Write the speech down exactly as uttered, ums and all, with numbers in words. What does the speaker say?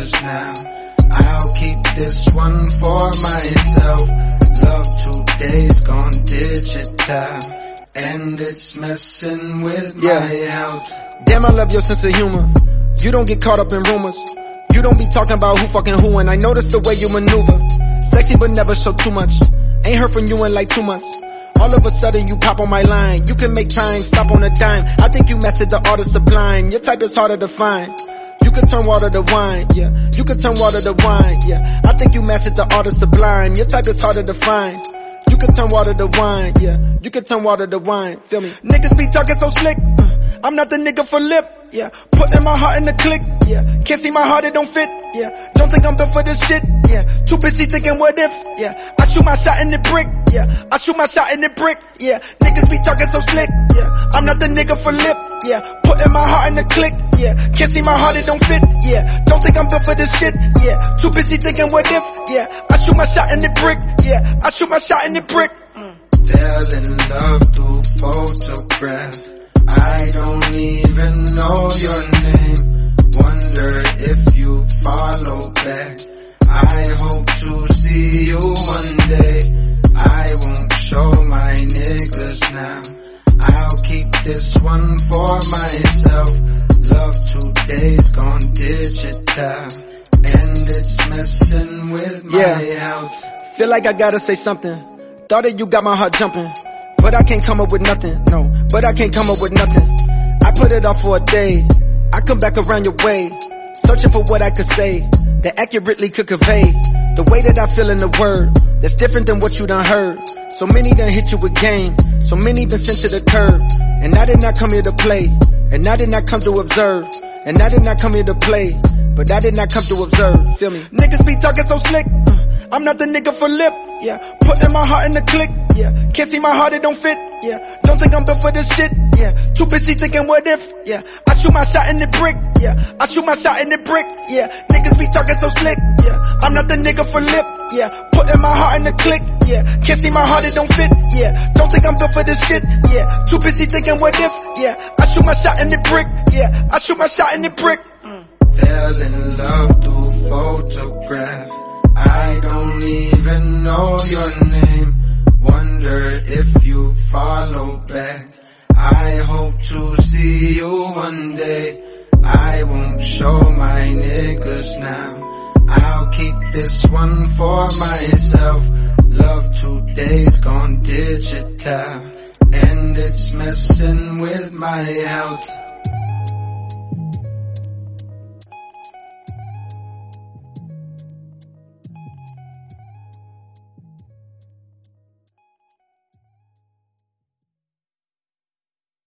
niggas now. I'll keep this one for myself. Love today's gone digital, and it's messing with yeah. my health. Damn, I love your sense of humor. You don't get caught up in rumors. You don't be talking about who fucking who, and I notice the way you maneuver. Sexy but never show too much. Ain't heard from you in like two months. All of a sudden you pop on my line. You can make time stop on a dime. I think you mastered the art of sublime. Your type is harder to find. You can turn water to wine, yeah. You can turn water to wine, yeah. I think you mastered the art of sublime. Your type is harder to find. You can turn water to wine, yeah. You can turn water to wine, feel me? Niggas be talking so slick, uh, I'm not the nigga for lip, yeah. Putting my heart in the click, yeah. Can't see my heart, it don't fit, yeah. Don't think I'm built for this shit, yeah. Too busy thinking what if, yeah. I shoot my shot in the brick, yeah. I shoot my shot in the brick, yeah. Niggas be talking so slick, yeah. I'm not the nigga for lip, yeah. Putting my heart in the click, yeah. Can't see my heart, it don't fit, yeah. Don't think I'm built for this shit, yeah. Too busy thinking what if, yeah. I shoot my shot in the brick, yeah. I shoot my shot in the brick. Fell in love through photograph. I don't even know your name. Wonder if you follow back. I hope to see you one day. I won't show my niggas now. I'll keep this one for myself. Love today's gone digital, and it's messing with my yeah. health. Feel like I gotta say something. Thought that you got my heart jumping, but I can't come up with nothing, no, but I can't come up with nothing. I put it off for a day, I come back around your way, searching for what I could say, that accurately could convey the way that I feel in the word, that's different than what you done heard. So many done hit you with game, so many been sent to the curb, and I did not come here to play, and I did not come to observe, and I did not come here to play, but I did not come to observe, feel me? Niggas be talking so slick, I'm not the nigga for lip, yeah. Putting my heart in the click, yeah. Can't see my heart, it don't fit, yeah. Don't think I'm built for this shit, yeah. Too busy thinking what if, yeah. I shoot my shot in the brick, yeah. I shoot my shot in the brick, yeah. Niggas be talking so slick, yeah. I'm not the nigga for lip, yeah. Putting my heart in the click, yeah. Can't see my heart, it don't fit, yeah. Don't think I'm built for this shit, yeah. Too busy thinking what if, yeah. I shoot my shot in the brick, yeah. I shoot my shot in the brick. Mm. Fell in love through photograph. I don't even know your name. Wonder if you follow back. I hope to see you one day. I won't show my niggas now. I'll keep this one for myself. Love today's gone digital, and it's messing with my health.